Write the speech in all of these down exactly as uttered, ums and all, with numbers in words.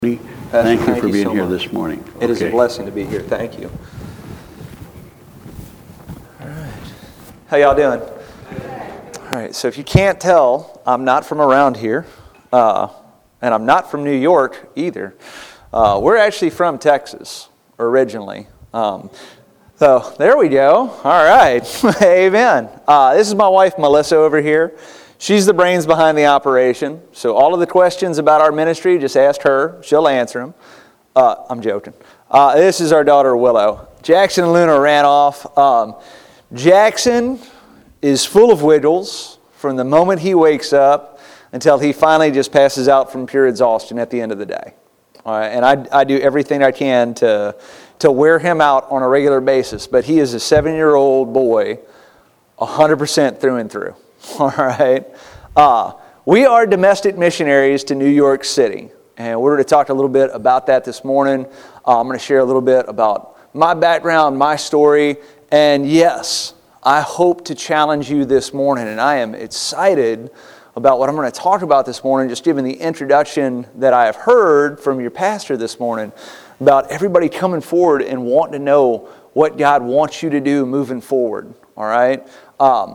Thank you Pastor, for thank you being so here much. this morning. It is a Okay. blessing to be here. Thank you. All right. How y'all doing? All right. So if you can't tell, I'm not from around here, uh, and I'm not from New York either. Uh, we're actually from Texas originally. Um, so there we go. All right. Amen. Uh, this is my wife, Melissa, over here. She's the brains behind the operation. So all of the questions about our ministry, just ask her. She'll answer them. Uh, I'm joking. Uh, this is our daughter, Willow. Jackson and Luna ran off. Um, Jackson is full of wiggles from the moment he wakes up until he finally just passes out from pure exhaustion at the end of the day. All right, and I, I do everything I can to, to wear him out on a regular basis. But he is a seven-year-old boy, one hundred percent through and through. All right. Uh, we are domestic missionaries to New York City. And we're going to talk a little bit about that this morning. Uh, I'm going to share a little bit about my background, my story. And yes, I hope to challenge you this morning. And I am excited about what I'm going to talk about this morning, just given the introduction that I have heard from your pastor this morning about everybody coming forward and wanting to know what God wants you to do moving forward. All right. Um,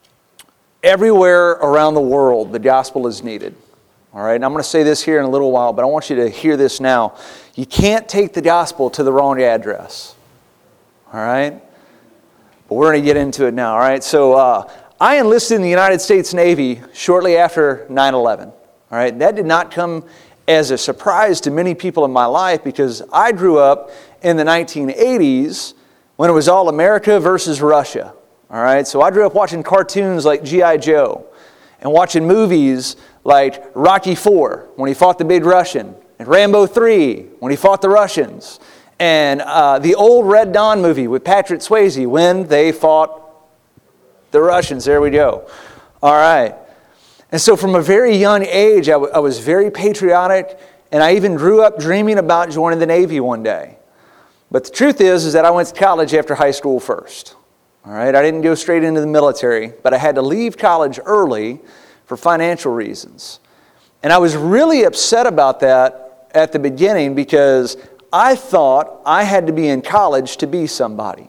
Everywhere around the world, the gospel is needed. All right, and I'm going to say this here in a little while, but I want you to hear this now. You can't take the gospel to the wrong address. All right? But we're going to get into it now. All right, so uh, I enlisted in the United States Navy shortly after nine eleven. All right, that did not come as a surprise to many people in my life because I grew up in the nineteen eighties when it was all America versus Russia. All right, so I grew up watching cartoons like G I Joe and watching movies like Rocky four when he fought the big Russian, and Rambo three when he fought the Russians, and uh, the old Red Dawn movie with Patrick Swayze when they fought the Russians. There we go. All right. And so from a very young age, I, w- I was very patriotic, and I even grew up dreaming about joining the Navy one day. But the truth is, is that I went to college after high school first. All right, I didn't go straight into the military, but I had to leave college early for financial reasons. And I was really upset about that at the beginning because I thought I had to be in college to be somebody.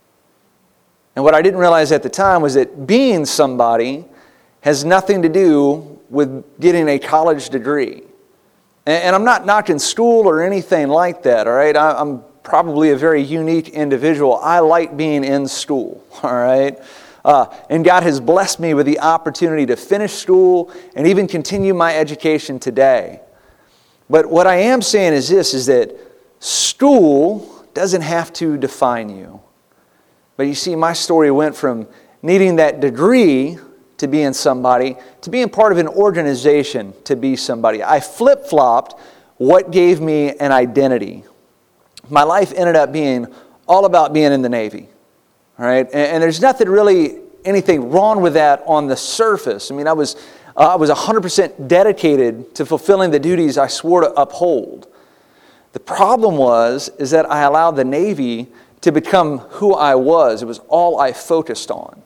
And what I didn't realize at the time was that being somebody has nothing to do with getting a college degree. And I'm not knocking school or anything like that, all right? I'm probably a very unique individual. I like being in school, all right? Uh, and God has blessed me with the opportunity to finish school and even continue my education today. But what I am saying is this, is that school doesn't have to define you. But you see, my story went from needing that degree to being somebody to being part of an organization to be somebody. I flip-flopped what gave me an identity. My life ended up being all about being in the Navy, all right? And, and there's nothing really, anything wrong with that on the surface. I mean, I was uh, I was one hundred percent dedicated to fulfilling the duties I swore to uphold. The problem was, is that I allowed the Navy to become who I was. It was all I focused on.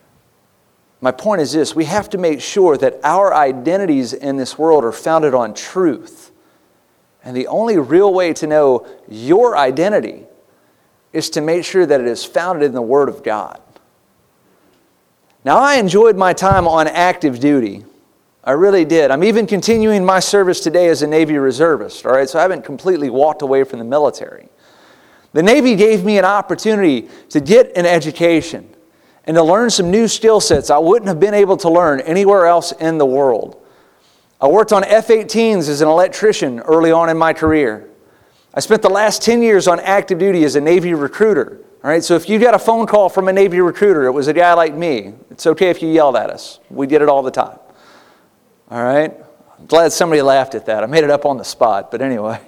My point is this, we have to make sure that our identities in this world are founded on truth. And the only real way to know your identity is to make sure that it is founded in the Word of God. Now, I enjoyed my time on active duty. I really did. I'm even continuing my service today as a Navy reservist, all right? So I haven't completely walked away from the military. The Navy gave me an opportunity to get an education and to learn some new skill sets I wouldn't have been able to learn anywhere else in the world. I worked on F eighteens as an electrician early on in my career. I spent the last ten years on active duty as a Navy recruiter. All right, so if you got a phone call from a Navy recruiter, it was a guy like me. It's okay if you yelled at us. We did it all the time. All right? I'm glad somebody laughed at that. I made it up on the spot, but anyway.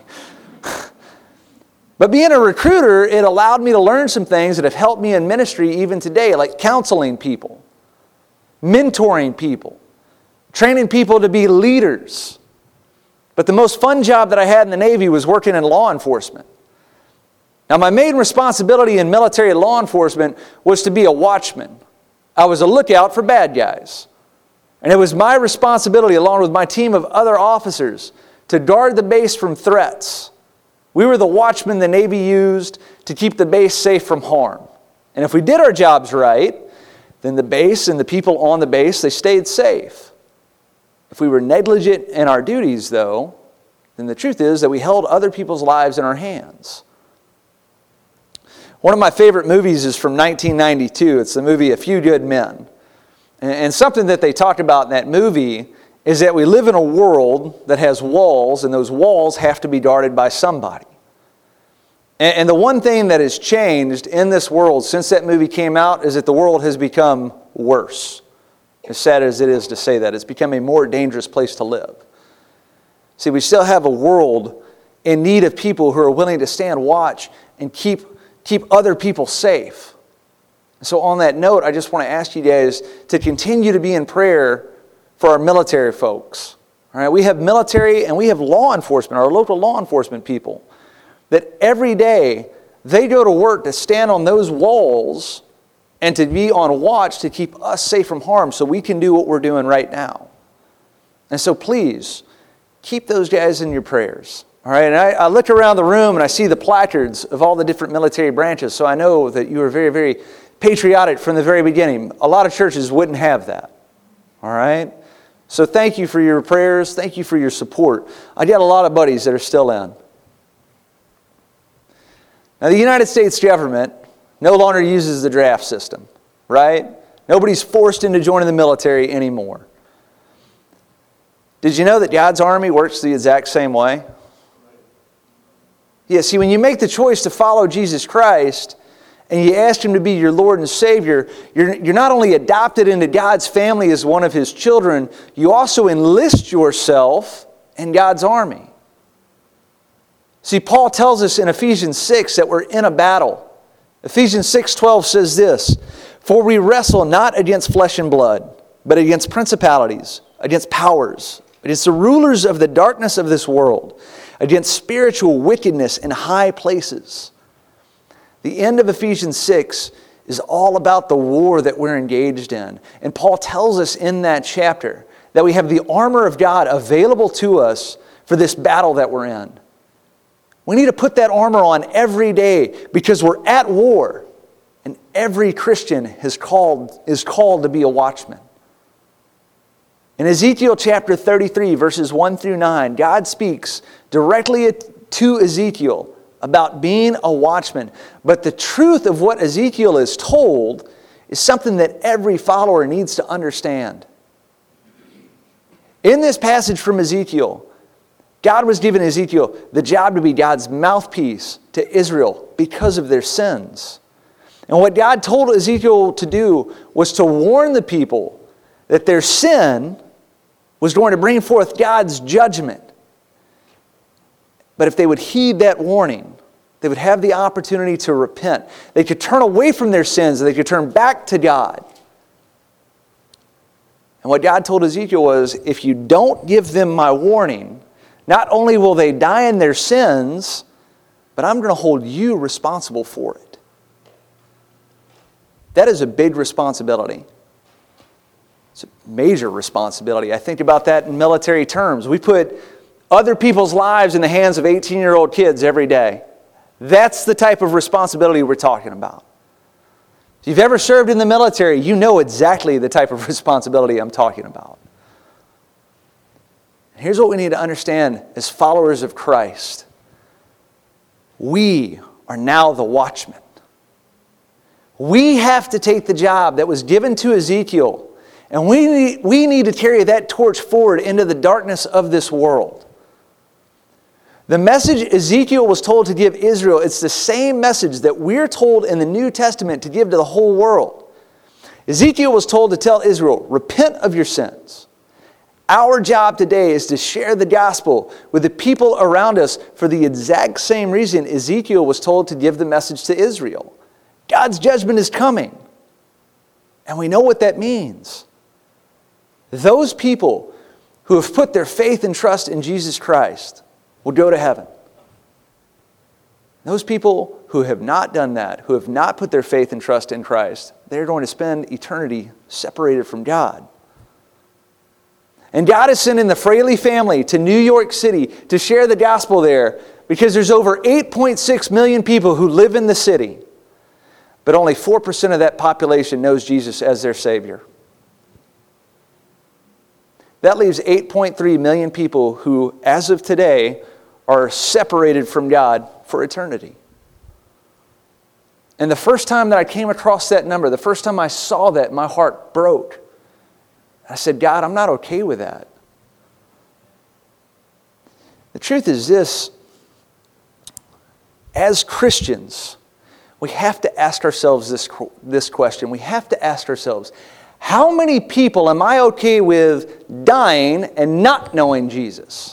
But being a recruiter, it allowed me to learn some things that have helped me in ministry even today, like counseling people, mentoring people, training people to be leaders. But the most fun job that I had in the Navy was working in law enforcement. Now, my main responsibility in military law enforcement was to be a watchman. I was a lookout for bad guys. And it was my responsibility, along with my team of other officers, to guard the base from threats. We were the watchmen the Navy used to keep the base safe from harm. And if we did our jobs right, then the base and the people on the base, they stayed safe. If we were negligent in our duties, though, then the truth is that we held other people's lives in our hands. One of my favorite movies is from nineteen ninety-two. It's the movie A Few Good Men. And something that they talked about in that movie is that we live in a world that has walls, and those walls have to be guarded by somebody. And the one thing that has changed in this world since that movie came out is that the world has become worse. As sad as it is to say that, it's become a more dangerous place to live. See, we still have a world in need of people who are willing to stand watch and keep, keep other people safe. So on that note, I just want to ask you guys to continue to be in prayer for our military folks. All right, we have military and we have law enforcement, our local law enforcement people, that every day they go to work to stand on those walls and to be on watch to keep us safe from harm so we can do what we're doing right now. And so please, keep those guys in your prayers. All right, and I, I look around the room and I see the placards of all the different military branches, so I know that you are very, very patriotic from the very beginning. A lot of churches wouldn't have that. All right? So thank you for your prayers. Thank you for your support. I got a lot of buddies that are still in. Now, the United States government no longer uses the draft system, right? Nobody's forced into joining the military anymore. Did you know that God's army works the exact same way? Yeah, see, when you make the choice to follow Jesus Christ and you ask Him to be your Lord and Savior, you're, you're not only adopted into God's family as one of His children, you also enlist yourself in God's army. See, Paul tells us in Ephesians six that we're in a battle. Ephesians six twelve says this, "For we wrestle not against flesh and blood, but against principalities, against powers, against the rulers of the darkness of this world, against spiritual wickedness in high places." The end of Ephesians six is all about the war that we're engaged in. And Paul tells us in that chapter that we have the armor of God available to us for this battle that we're in. We need to put that armor on every day because we're at war. And every Christian is called, is called to be a watchman. In Ezekiel chapter thirty-three, verses one through nine, God speaks directly to Ezekiel about being a watchman. But the truth of what Ezekiel is told is something that every follower needs to understand. In this passage from Ezekiel, God was giving Ezekiel the job to be God's mouthpiece to Israel because of their sins. And what God told Ezekiel to do was to warn the people that their sin was going to bring forth God's judgment. But if they would heed that warning, they would have the opportunity to repent. They could turn away from their sins and they could turn back to God. And what God told Ezekiel was, if you don't give them my warning, not only will they die in their sins, but I'm going to hold you responsible for it. That is a big responsibility. It's a major responsibility. I think about that in military terms. We put other people's lives in the hands of eighteen-year-old kids every day. That's the type of responsibility we're talking about. If you've ever served in the military, you know exactly the type of responsibility I'm talking about. Here's what we need to understand as followers of Christ. We are now the watchmen. We have to take the job that was given to Ezekiel, and we need, we need to carry that torch forward into the darkness of this world. The message Ezekiel was told to give Israel, it's the same message that we're told in the New Testament to give to the whole world. Ezekiel was told to tell Israel, repent of your sins. Our job today is to share the gospel with the people around us for the exact same reason Ezekiel was told to give the message to Israel. God's judgment is coming. And we know what that means. Those people who have put their faith and trust in Jesus Christ will go to heaven. Those people who have not done that, who have not put their faith and trust in Christ, they're going to spend eternity separated from God. And God is sending the Fraley family to New York City to share the gospel there because there's over eight point six million people who live in the city, but only four percent of that population knows Jesus as their Savior. That leaves eight point three million people who, as of today, are separated from God for eternity. And the first time that I came across that number, the first time I saw that, my heart broke. I said, God, I'm not okay with that. The truth is this, as Christians, we have to ask ourselves this, this question. We have to ask ourselves, how many people am I okay with dying and not knowing Jesus?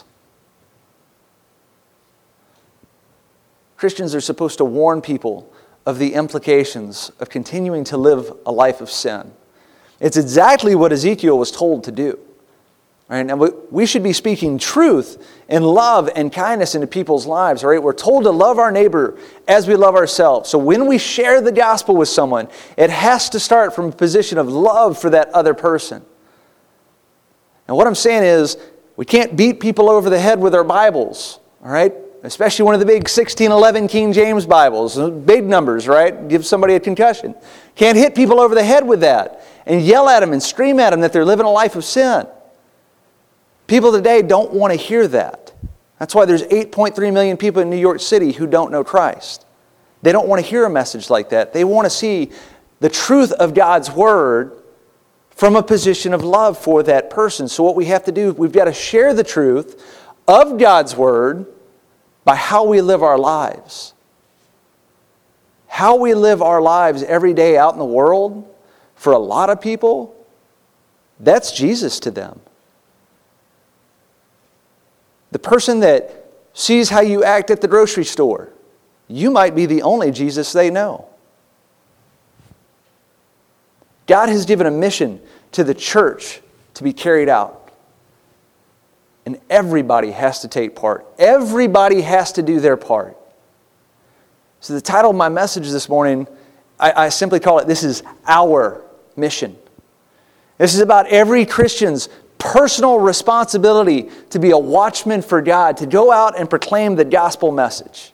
Christians are supposed to warn people of the implications of continuing to live a life of sin. It's exactly what Ezekiel was told to do. Right? Now, we should be speaking truth and love and kindness into people's lives. Right? We're told to love our neighbor as we love ourselves. So when we share the gospel with someone, it has to start from a position of love for that other person. And what I'm saying is, we can't beat people over the head with our Bibles. All right? Especially one of the big sixteen eleven King James Bibles. Big numbers, right? Give somebody a concussion. Can't hit people over the head with that and yell at them and scream at them that they're living a life of sin. People today don't want to hear that. That's why there's eight point three million people in New York City who don't know Christ. They don't want to hear a message like that. They want to see the truth of God's Word from a position of love for that person. So what we have to do, we've got to share the truth of God's Word by how we live our lives. How we live our lives every day out in the world, for a lot of people, that's Jesus to them. The person that sees how you act at the grocery store, you might be the only Jesus they know. God has given a mission to the church to be carried out. And everybody has to take part. Everybody has to do their part. So the title of my message this morning, I, I simply call it, This is Our Mission. This is about every Christian's personal responsibility to be a watchman for God, to go out and proclaim the gospel message.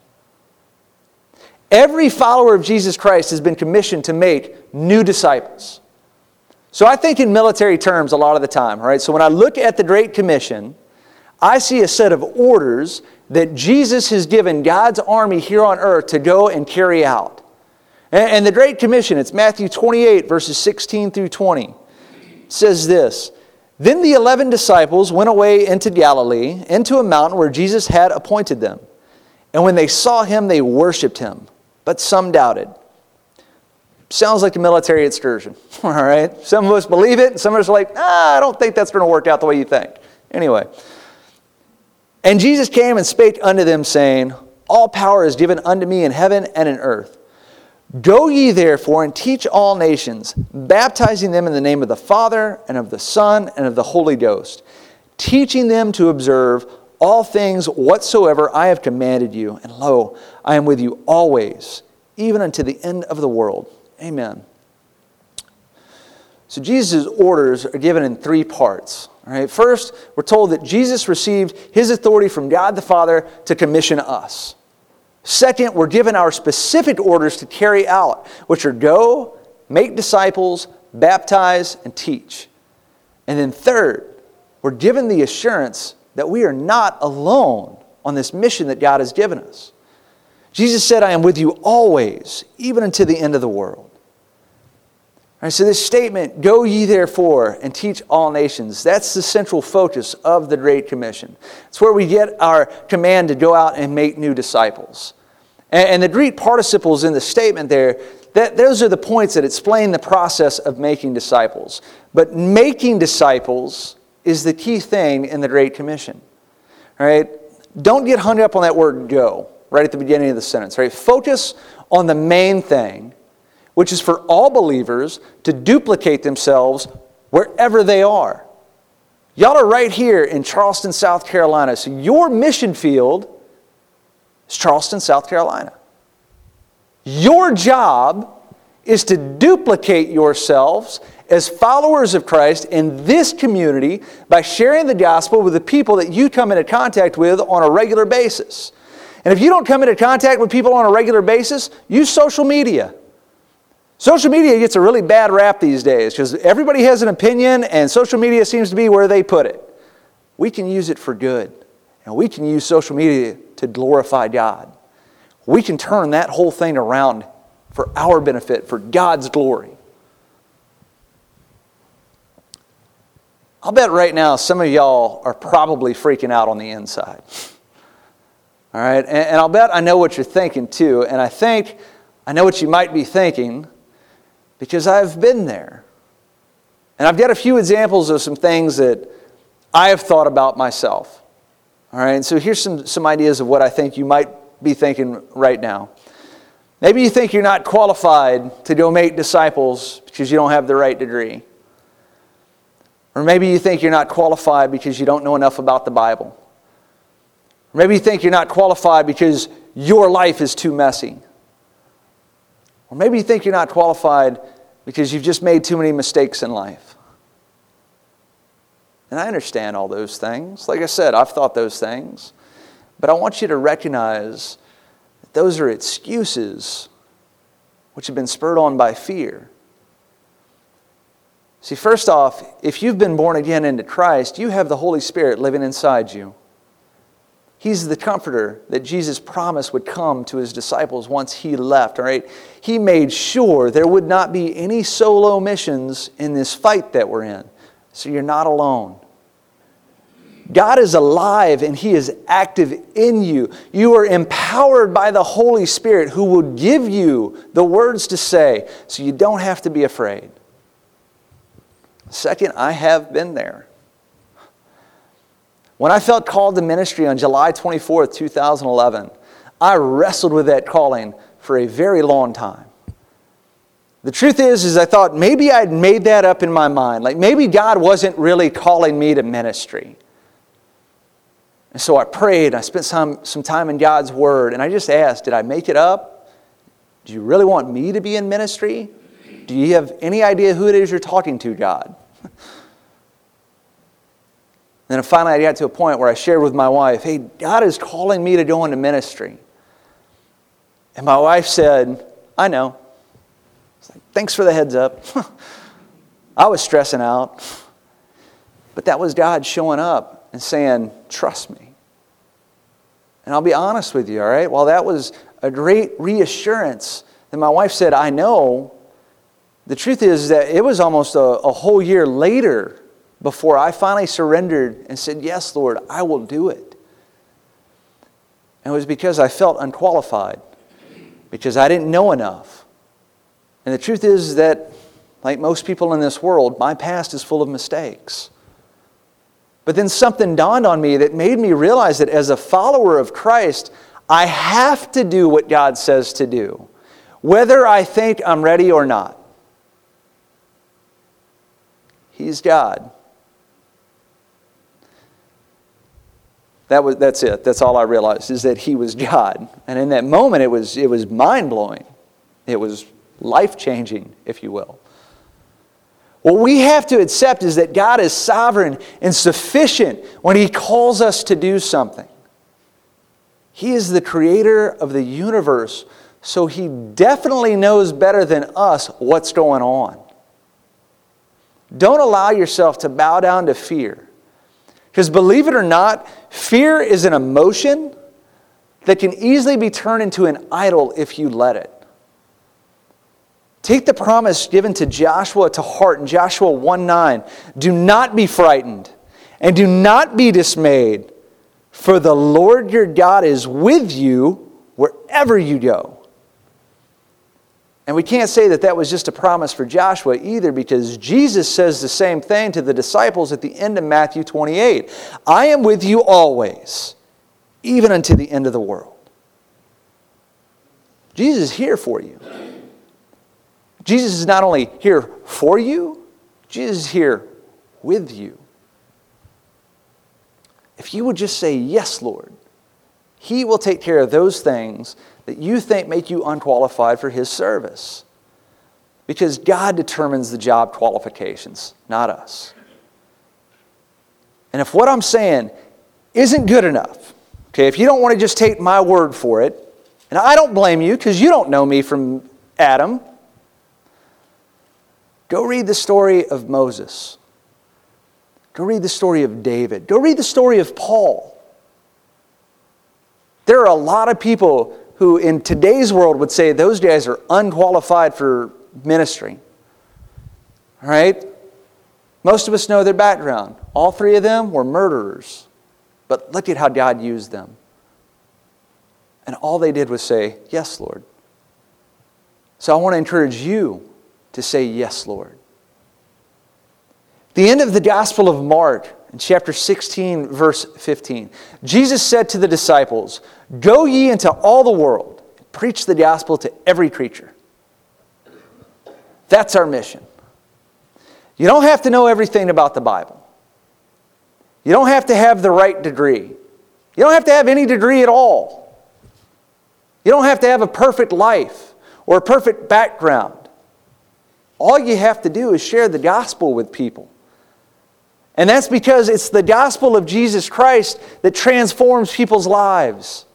Every follower of Jesus Christ has been commissioned to make new disciples. So I think in military terms a lot of the time, right? So when I look at the Great Commission, I see a set of orders that Jesus has given God's army here on earth to go and carry out. And the Great Commission, it's Matthew twenty-eight, verses sixteen through twenty, says this, Then the eleven disciples went away into Galilee, into a mountain where Jesus had appointed them. And when they saw him, they worshipped him, but some doubted. Sounds like a military excursion, all right? Some of us believe it, and some of us are like, ah, I don't think that's going to work out the way you think. Anyway. And Jesus came and spake unto them, saying, All power is given unto me in heaven and in earth. Go ye therefore and teach all nations, baptizing them in the name of the Father and of the Son and of the Holy Ghost, teaching them to observe all things whatsoever I have commanded you. And lo, I am with you always, even unto the end of the world. Amen. So Jesus' orders are given in three parts. All right, first, we're told that Jesus received his authority from God the Father to commission us. Second, we're given our specific orders to carry out, which are go, make disciples, baptize, and teach. And then third, we're given the assurance that we are not alone on this mission that God has given us. Jesus said, I am with you always, even unto the end of the world. All right, so this statement, go ye therefore and teach all nations, that's the central focus of the Great Commission. It's where we get our command to go out and make new disciples. And, and the Greek participles in the statement there, that those are the points that explain the process of making disciples. But making disciples is the key thing in the Great Commission. All right? Don't get hung up on that word go right at the beginning of the sentence. Right? Focus on the main thing, which is for all believers to duplicate themselves wherever they are. Y'all are right here in Charleston, South Carolina. So your mission field is Charleston, South Carolina. Your job is to duplicate yourselves as followers of Christ in this community by sharing the gospel with the people that you come into contact with on a regular basis. And if you don't come into contact with people on a regular basis, use social media. Social media gets a really bad rap these days because everybody has an opinion and social media seems to be where they put it. We can use it for good. And we can use social media to glorify God. We can turn that whole thing around for our benefit, for God's glory. I'll bet right now some of y'all are probably freaking out on the inside. All right, and, and I'll bet I know what you're thinking too, and I think I know what you might be thinking because I've been there. And I've got a few examples of some things that I have thought about myself. All right, and so here's some, some ideas of what I think you might be thinking right now. Maybe you think you're not qualified to go make disciples because you don't have the right degree. Or maybe you think you're not qualified because you don't know enough about the Bible. Or maybe you think you're not qualified because your life is too messy. Or maybe you think you're not qualified because you've just made too many mistakes in life. And I understand all those things. Like I said, I've thought those things. But I want you to recognize that those are excuses which have been spurred on by fear. See, first off, if you've been born again into Christ, you have the Holy Spirit living inside you. He's the comforter that Jesus promised would come to his disciples once he left, all right? He made sure there would not be any solo missions in this fight that we're in. So you're not alone. God is alive and he is active in you. You are empowered by the Holy Spirit who will give you the words to say so you don't have to be afraid. Second, I have been there. When I felt called to ministry on July twenty-fourth, two thousand eleven, I wrestled with that calling for a very long time. The truth is, is I thought maybe I'd made that up in my mind. Like maybe God wasn't really calling me to ministry. And so I prayed, I spent some, some time in God's Word, and I just asked, did I make it up? Do you really want me to be in ministry? Do you have any idea who it is you're talking to, God? Then finally I got to a point where I shared with my wife, hey, God is calling me to go into ministry. And my wife said, I know. Like, thanks for the heads up. I was stressing out. But that was God showing up and saying, trust me. And I'll be honest with you, all right? While that was a great reassurance that my wife said, I know, the truth is that it was almost a, a whole year later before I finally surrendered and said, yes, Lord, I will do it. And it was because I felt unqualified, because I didn't know enough. And the truth is that, like most people in this world, my past is full of mistakes. But then something dawned on me that made me realize that as a follower of Christ, I have to do what God says to do, whether I think I'm ready or not. He's God. That was, that's it. That's all I realized, is that He was God. And in that moment, it was, it was mind-blowing. It was life-changing, if you will. What we have to accept is that God is sovereign and sufficient when He calls us to do something. He is the creator of the universe, so He definitely knows better than us what's going on. Don't allow yourself to bow down to fear. Because believe it or not, fear is an emotion that can easily be turned into an idol if you let it. Take the promise given to Joshua to heart in Joshua one nine. Do not be frightened and do not be dismayed, for the Lord your God is with you wherever you go. And we can't say that that was just a promise for Joshua either, because Jesus says the same thing to the disciples at the end of Matthew twenty-eight. I am with you always, even unto the end of the world. Jesus is here for you. Jesus is not only here for you, Jesus is here with you. If you would just say, yes, Lord, He will take care of those things that you think make you unqualified for His service. Because God determines the job qualifications, not us. And if what I'm saying isn't good enough, okay, if you don't want to just take my word for it, and I don't blame you because you don't know me from Adam, go read the story of Moses. Go read the story of David. Go read the story of Paul. There are a lot of people who in today's world would say those guys are unqualified for ministry. All right? Most of us know their background. All three of them were murderers. But look at how God used them. And all they did was say, yes, Lord. So I want to encourage you to say, yes, Lord. The end of the Gospel of Mark, in chapter sixteen, verse fifteen, Jesus said to the disciples, go ye into all the world, and preach the gospel to every creature. That's our mission. You don't have to know everything about the Bible. You don't have to have the right degree. You don't have to have any degree at all. You don't have to have a perfect life or a perfect background. All you have to do is share the gospel with people. And that's because it's the gospel of Jesus Christ that transforms people's lives.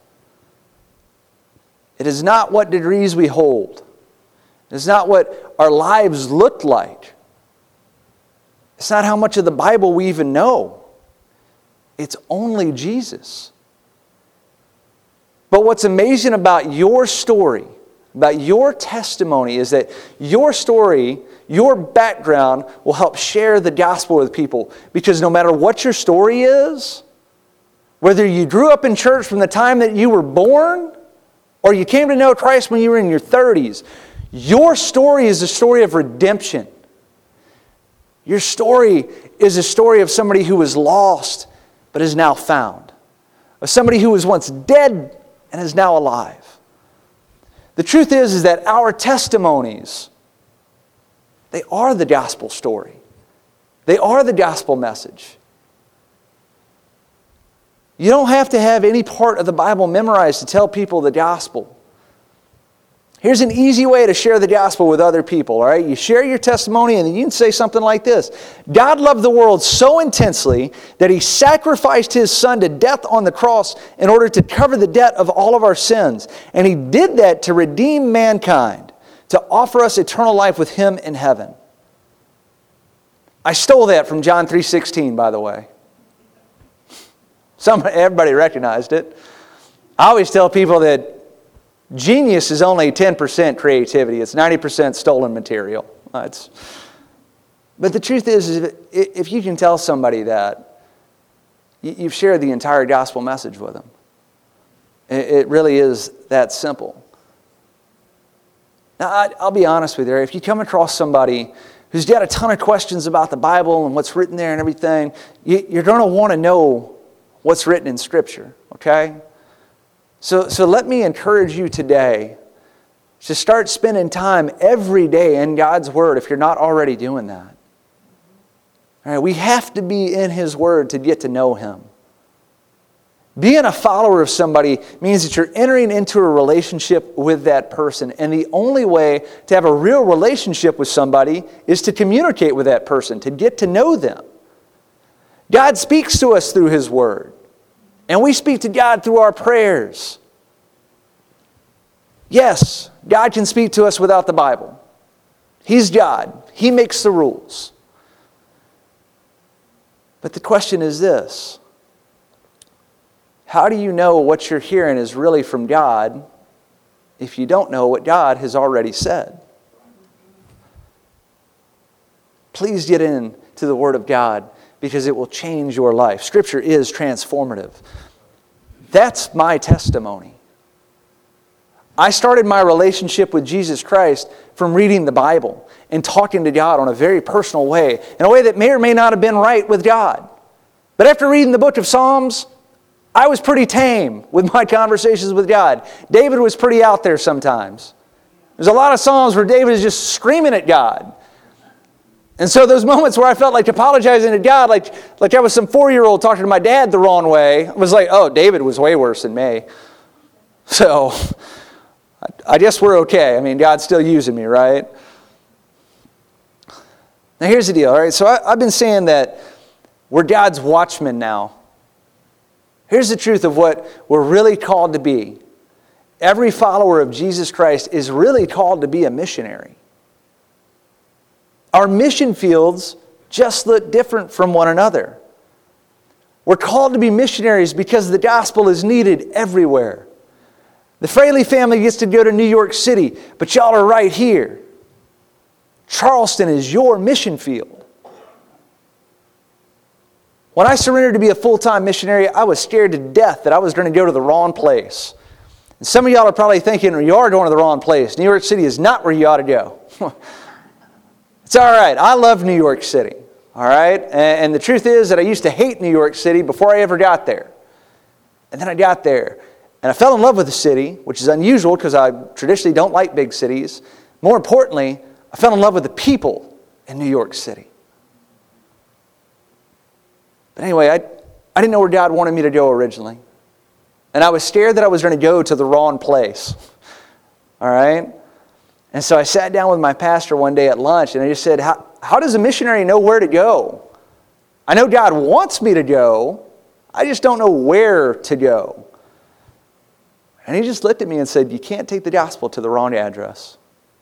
It is not what degrees we hold. It is not what our lives look like. It's not how much of the Bible we even know. It's only Jesus. But what's amazing about your story, about your testimony, is that your story, your background will help share the gospel with people. Because no matter what your story is, whether you grew up in church from the time that you were born, or you came to know Christ when you were in your thirties, your story is a story of redemption. Your story is a story of somebody who was lost but is now found. Of somebody who was once dead and is now alive. The truth is, is that our testimonies, they are the gospel story. They are the gospel message. You don't have to have any part of the Bible memorized to tell people the gospel. Here's an easy way to share the gospel with other people, all right? You share your testimony and you can say something like this. God loved the world so intensely that He sacrificed His Son to death on the cross in order to cover the debt of all of our sins. And He did that to redeem mankind, to offer us eternal life with Him in heaven. I stole that from John three sixteen, by the way. Some, everybody recognized it. I always tell people that genius is only ten percent creativity. It's ninety percent stolen material. It's, but the truth is, is if you can tell somebody that, you've shared the entire gospel message with them. It really is that simple. Now, I'll be honest with you. If you come across somebody who's got a ton of questions about the Bible and what's written there and everything, you're going to want to know what's written in Scripture, okay? So, so let me encourage you today to start spending time every day in God's Word if you're not already doing that. All right, we have to be in His Word to get to know Him. Being a follower of somebody means that you're entering into a relationship with that person. And the only way to have a real relationship with somebody is to communicate with that person, to get to know them. God speaks to us through His Word. And we speak to God through our prayers. Yes, God can speak to us without the Bible. He's God. He makes the rules. But the question is this. How do you know what you're hearing is really from God if you don't know what God has already said? Please get into the Word of God, because it will change your life. Scripture is transformative. That's my testimony. I started my relationship with Jesus Christ from reading the Bible and talking to God on a very personal way, in a way that may or may not have been right with God. But after reading the book of Psalms, I was pretty tame with my conversations with God. David was pretty out there sometimes. There's a lot of Psalms where David is just screaming at God. And so those moments where I felt like apologizing to God, like, like I was some four-year-old talking to my dad the wrong way, I was like, oh, David was way worse than me. So I guess we're okay. I mean, God's still using me, right? Now here's the deal, all right? So I, I've been saying that we're God's watchmen now. Here's the truth of what we're really called to be. Every follower of Jesus Christ is really called to be a missionary. Our mission fields just look different from one another. We're called to be missionaries because the gospel is needed everywhere. The Fraley family gets to go to New York City, but y'all are right here. Charleston is your mission field. When I surrendered to be a full-time missionary, I was scared to death that I was going to go to the wrong place. And some of y'all are probably thinking, you are going to the wrong place. New York City is not where you ought to go. It's all right. I love New York City. All right? And the truth is that I used to hate New York City before I ever got there. And then I got there. And I fell in love with the city, which is unusual because I traditionally don't like big cities. More importantly, I fell in love with the people in New York City. But anyway, I, I didn't know where God wanted me to go originally. And I was scared that I was going to go to the wrong place. All right? And so I sat down with my pastor one day at lunch and I just said, how, how does a missionary know where to go? I know God wants me to go. I just don't know where to go. And he just looked at me and said, you can't take the gospel to the wrong address.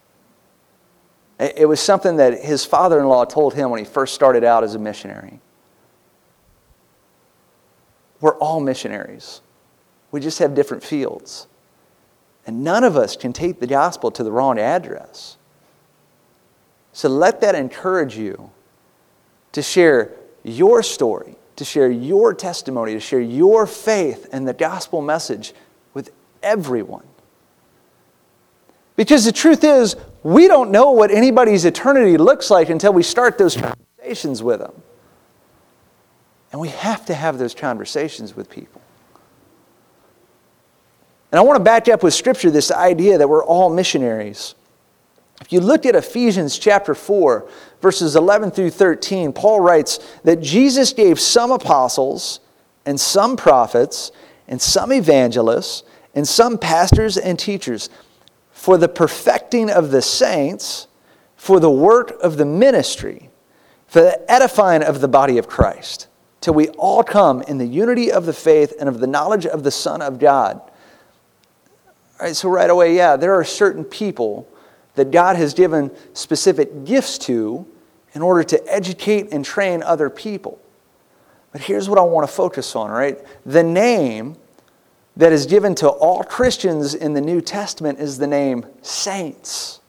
It was something that his father-in-law told him when he first started out as a missionary. We're all missionaries. We just have different fields. And none of us can take the gospel to the wrong address. So let that encourage you to share your story, to share your testimony, to share your faith and the gospel message with everyone. Because the truth is, we don't know what anybody's eternity looks like until we start those conversations with them. And we have to have those conversations with people. And I want to back up with Scripture this idea that we're all missionaries. If you look at Ephesians chapter four, verses eleven through thirteen, Paul writes that Jesus gave some apostles and some prophets and some evangelists and some pastors and teachers for the perfecting of the saints, for the work of the ministry, for the edifying of the body of Christ, till we all come in the unity of the faith and of the knowledge of the Son of God. All right, so right away, yeah, there are certain people that God has given specific gifts to in order to educate and train other people. But here's what I want to focus on, right? The name that is given to all Christians in the New Testament is the name saints.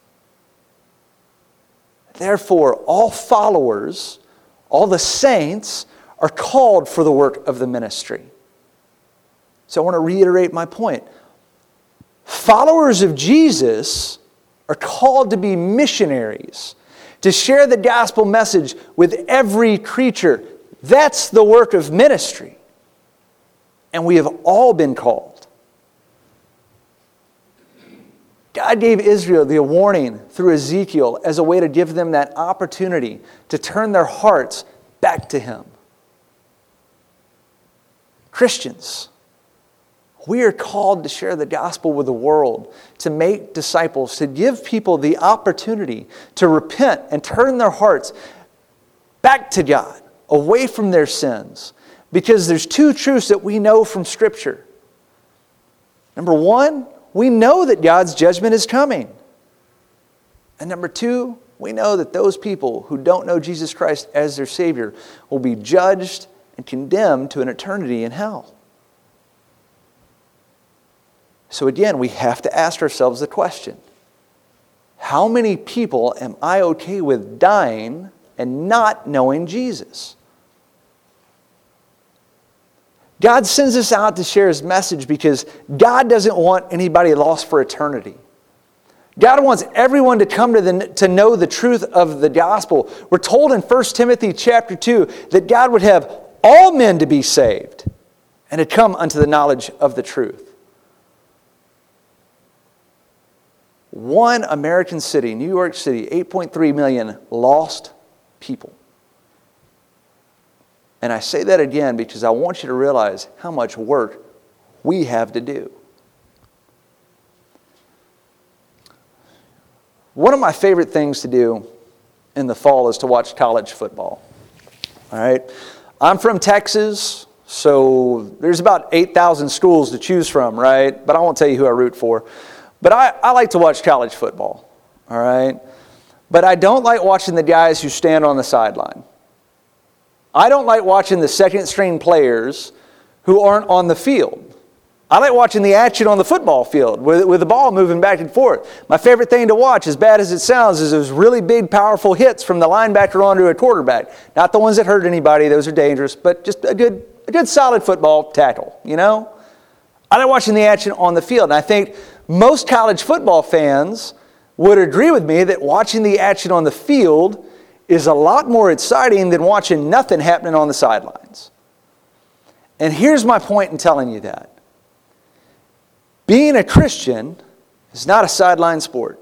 Therefore, all followers, all the saints, are called for the work of the ministry. So I want to reiterate my point. Followers of Jesus are called to be missionaries, to share the gospel message with every creature. That's the work of ministry. And we have all been called. God gave Israel the warning through Ezekiel as a way to give them that opportunity to turn their hearts back to Him. Christians, we are called to share the gospel with the world, to make disciples, to give people the opportunity to repent and turn their hearts back to God, away from their sins. Because there's two truths that we know from Scripture. Number one, we know that God's judgment is coming. And number two, we know that those people who don't know Jesus Christ as their Savior will be judged and condemned to an eternity in hell. So again, we have to ask ourselves the question, how many people am I okay with dying and not knowing Jesus? God sends us out to share His message because God doesn't want anybody lost for eternity. God wants everyone to come to, the, to know the truth of the gospel. We're told in First Timothy chapter two that God would have all men to be saved and to come unto the knowledge of the truth. One American city, New York City, eight point three million lost people. And I say that again because I want you to realize how much work we have to do. One of my favorite things to do in the fall is to watch college football. All right? I'm from Texas, so there's about eight thousand schools to choose from, right? But I won't tell you who I root for. But I, I like to watch college football, all right? But I don't like watching the guys who stand on the sideline. I don't like watching the second-string players who aren't on the field. I like watching the action on the football field with, with the ball moving back and forth. My favorite thing to watch, as bad as it sounds, is those really big, powerful hits from the linebacker onto a quarterback. Not the ones that hurt anybody. Those are dangerous, but just a good, a good solid football tackle, you know? I like watching the action on the field. And I think most college football fans would agree with me that watching the action on the field is a lot more exciting than watching nothing happening on the sidelines. And here's my point in telling you that. Being a Christian is not a sideline sport.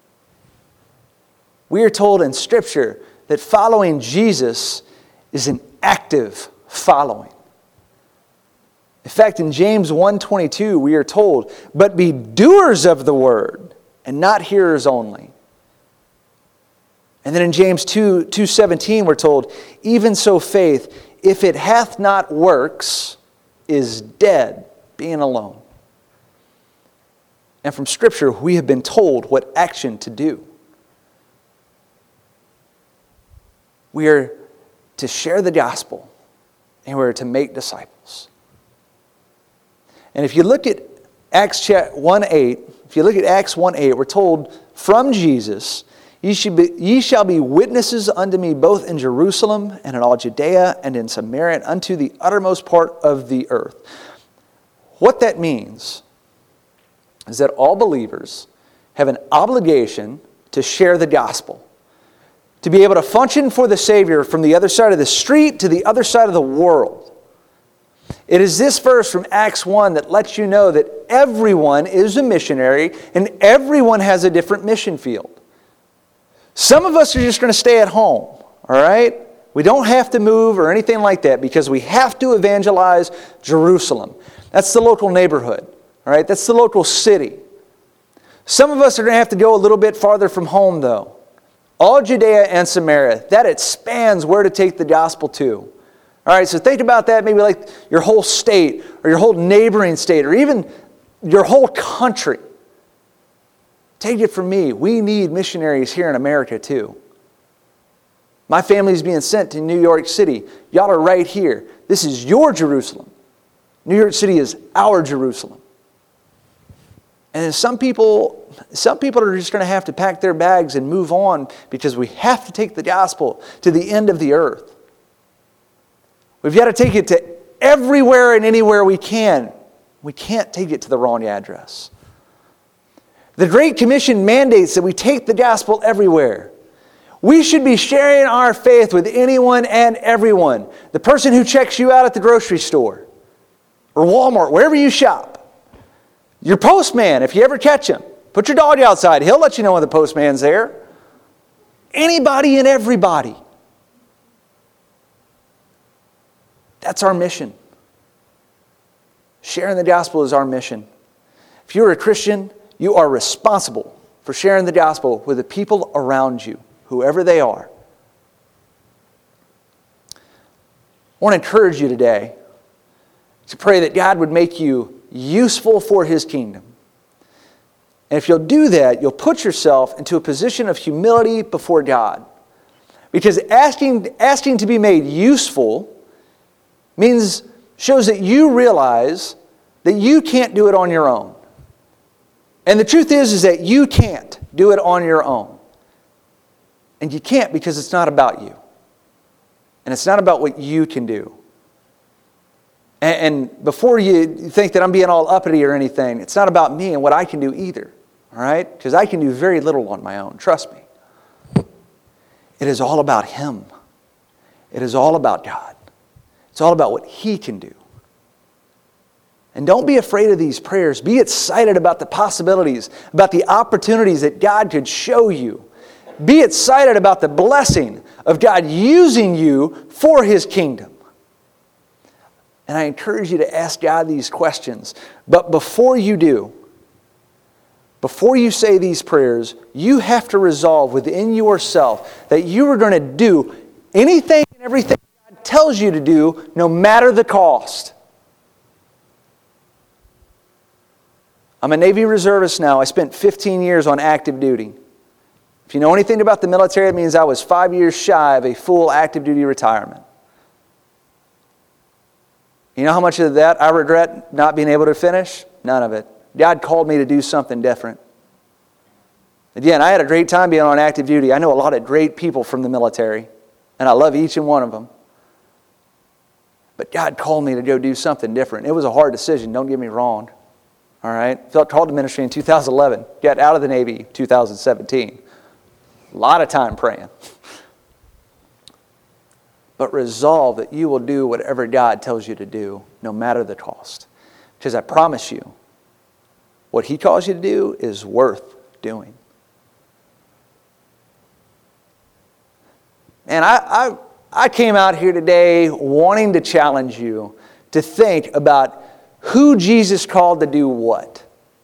We are told in Scripture that following Jesus is an active following. In fact, in James one twenty-two, we are told, "But be doers of the word, and not hearers only." And then in James two seventeen, we're told, "Even so faith, if it hath not works, is dead, being alone." And from Scripture, we have been told what action to do. We are to share the gospel, and we are to make disciples. And if you look at Acts one eight, if you look at Acts one eight, we're told from Jesus, Ye shall, be, ye shall be witnesses unto me both in Jerusalem and in all Judea and in Samaria and unto the uttermost part of the earth. What that means is that all believers have an obligation to share the gospel, to be able to function for the Savior from the other side of the street to the other side of the world. It is this verse from Acts one that lets you know that everyone is a missionary and everyone has a different mission field. Some of us are just going to stay at home, all right? We don't have to move or anything like that because we have to evangelize Jerusalem. That's the local neighborhood. All right, that's the local city. Some of us are going to have to go a little bit farther from home, though. All Judea and Samaria, that expands where to take the gospel to. All right, so think about that, maybe like your whole state or your whole neighboring state or even your whole country. Take it from me, we need missionaries here in America too. My family's being sent to New York City. Y'all are right here. This is your Jerusalem. New York City is our Jerusalem. And then some people, some people are just going to have to pack their bags and move on because we have to take the gospel to the end of the earth. We've got to take it to everywhere and anywhere we can. We can't take it to the wrong address. The Great Commission mandates that we take the gospel everywhere. We should be sharing our faith with anyone and everyone. The person who checks you out at the grocery store or Walmart, wherever you shop. Your postman, if you ever catch him, put your dog outside. He'll let you know when the postman's there. Anybody and everybody. That's our mission. Sharing the gospel is our mission. If you're a Christian, you are responsible for sharing the gospel with the people around you, whoever they are. I want to encourage you today to pray that God would make you useful for His kingdom. And if you'll do that, you'll put yourself into a position of humility before God. Because asking, asking to be made useful means, shows that you realize that you can't do it on your own. And the truth is, is that you can't do it on your own. And you can't because it's not about you. And it's not about what you can do. And before you think that I'm being all uppity or anything, it's not about me and what I can do either. All right? Because I can do very little on my own. Trust me. It is all about Him. It is all about God. It's all about what He can do. And don't be afraid of these prayers. Be excited about the possibilities, about the opportunities that God could show you. Be excited about the blessing of God using you for His kingdom. And I encourage you to ask God these questions. But before you do, before you say these prayers, you have to resolve within yourself that you are going to do anything and everything God tells you to do, no matter the cost. I'm a Navy reservist now. I spent fifteen years on active duty. If you know anything about the military, it means I was five years shy of a full active duty retirement. You know how much of that I regret not being able to finish? None of it. God called me to do something different. Again, I had a great time being on active duty. I know a lot of great people from the military, and I love each and one of them. But God called me to go do something different. It was a hard decision, don't get me wrong. All right? Felt called to ministry in two thousand eleven. Got out of the Navy two thousand seventeen. A lot of time praying. But resolve that you will do whatever God tells you to do, no matter the cost. Because I promise you, what He calls you to do is worth doing. And I, I, I came out here today wanting to challenge you to think about who Jesus called to do what.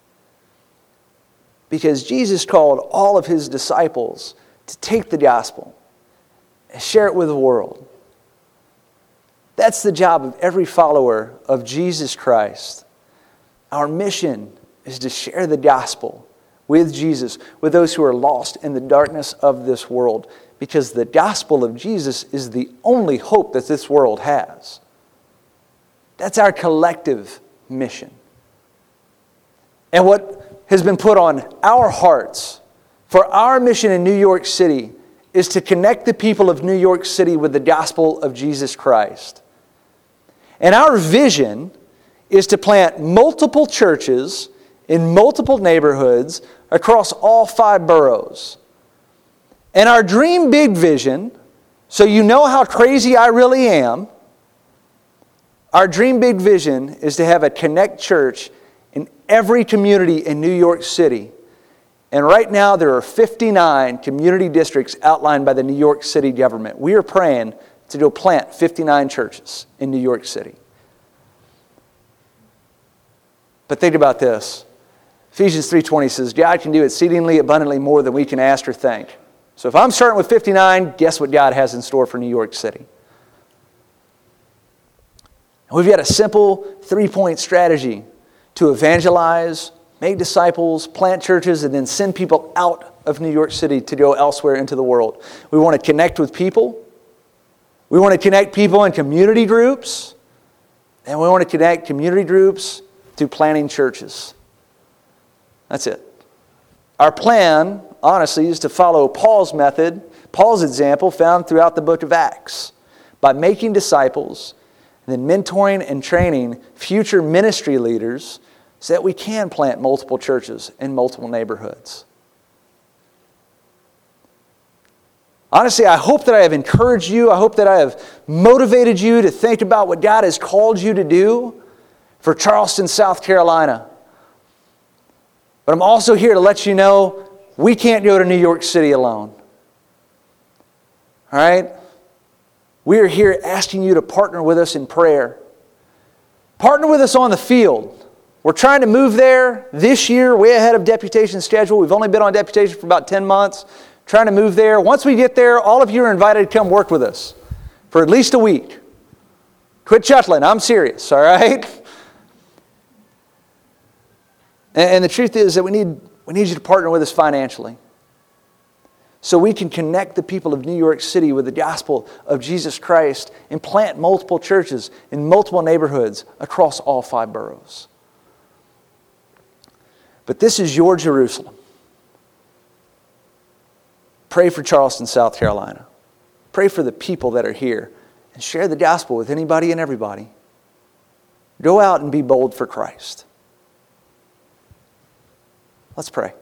Because Jesus called all of His disciples to take the gospel and share it with the world. That's the job of every follower of Jesus Christ. Our mission is to share the gospel with Jesus, with those who are lost in the darkness of this world, because the gospel of Jesus is the only hope that this world has. That's our collective mission. And what has been put on our hearts for our mission in New York City is to connect the people of New York City with the gospel of Jesus Christ. And our vision is to plant multiple churches in multiple neighborhoods across all five boroughs. And our dream big vision, so you know how crazy I really am, our dream big vision is to have a Connect Church in every community in New York City. And right now there are fifty-nine community districts outlined by the New York City government. We are praying to go plant fifty-nine churches in New York City. But think about this. Ephesians three twenty says, God can do exceedingly abundantly more than we can ask or think. So if I'm starting with fifty-nine, guess what God has in store for New York City? We've got a simple three-point strategy to evangelize, make disciples, plant churches, and then send people out of New York City to go elsewhere into the world. We want to connect with people. We want to connect people in community groups. And we want to connect community groups through planting churches. That's it. Our plan, honestly, is to follow Paul's method, Paul's example found throughout the book of Acts, by making disciples and then mentoring and training future ministry leaders so that we can plant multiple churches in multiple neighborhoods. Honestly, I hope that I have encouraged you. I hope that I have motivated you to think about what God has called you to do for Charleston, South Carolina. But I'm also here to let you know we can't go to New York City alone. All right? We are here asking you to partner with us in prayer. Partner with us on the field. We're trying to move there this year, way ahead of deputation schedule. We've only been on deputation for about ten months. Trying to move there. Once we get there, all of you are invited to come work with us for at least a week. Quit chuckling. I'm serious, all right? And the truth is that we need, we need you to partner with us financially so we can connect the people of New York City with the gospel of Jesus Christ and plant multiple churches in multiple neighborhoods across all five boroughs. But this is your Jerusalem. Pray for Charleston, South Carolina. Pray for the people that are here and share the gospel with anybody and everybody. Go out and be bold for Christ. Let's pray.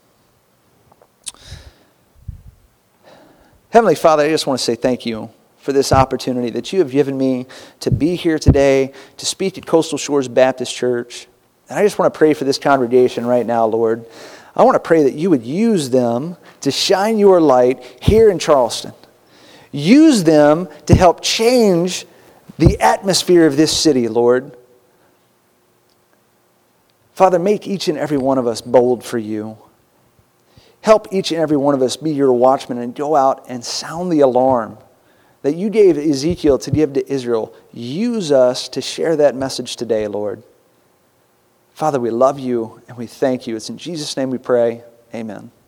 Heavenly Father, I just want to say thank you for this opportunity that you have given me to be here today, to speak at Coastal Shores Baptist Church. And I just want to pray for this congregation right now, Lord. I want to pray that you would use them to shine your light here in Charleston. Use them to help change the atmosphere of this city, Lord. Father, make each and every one of us bold for you. Help each and every one of us be your watchmen and go out and sound the alarm that you gave Ezekiel to give to Israel. Use us to share that message today, Lord. Father, we love you and we thank you. It's in Jesus' name we pray. Amen.